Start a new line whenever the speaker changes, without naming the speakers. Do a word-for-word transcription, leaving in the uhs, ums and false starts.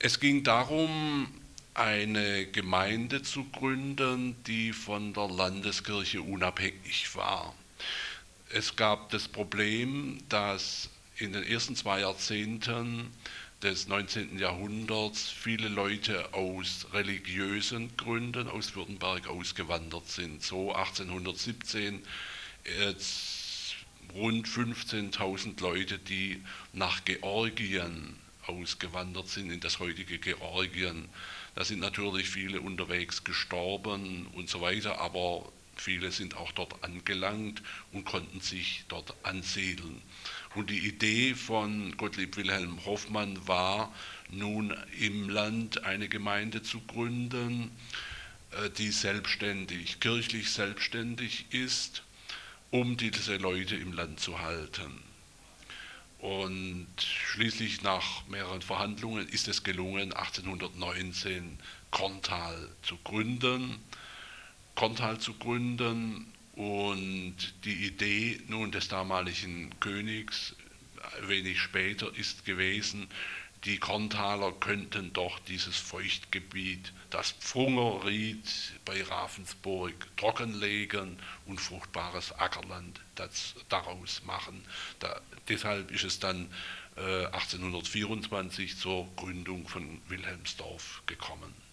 Es ging darum, eine Gemeinde zu gründen, die von der Landeskirche unabhängig war. Es gab das Problem, dass in den ersten zwei Jahrzehnten des neunzehnten Jahrhunderts viele Leute aus religiösen Gründen aus Württemberg ausgewandert sind. So achtzehnhundertsiebzehn jetzt rund fünfzehntausend Leute, die nach Georgien ausgewandert sind, in das heutige Georgien. Da sind natürlich viele unterwegs gestorben und so weiter, aber viele sind auch dort angelangt und konnten sich dort ansiedeln. Und die Idee von Gottlieb Wilhelm Hoffmann war, nun im Land eine Gemeinde zu gründen, die selbstständig, kirchlich selbstständig ist, um diese Leute im Land zu halten. Und schließlich nach mehreren Verhandlungen ist es gelungen, achtzehnhundertneunzehn Korntal zu gründen. Korntal zu gründen und die Idee nun des damaligen Königs wenig später ist gewesen, die Korntaler könnten doch dieses Feuchtgebiet, das Pfungerried bei Ravensburg, trockenlegen und fruchtbares Ackerland das, daraus machen. Da, deshalb ist es dann äh, achtzehnhundertvierundzwanzig zur Gründung von Wilhelmsdorf gekommen.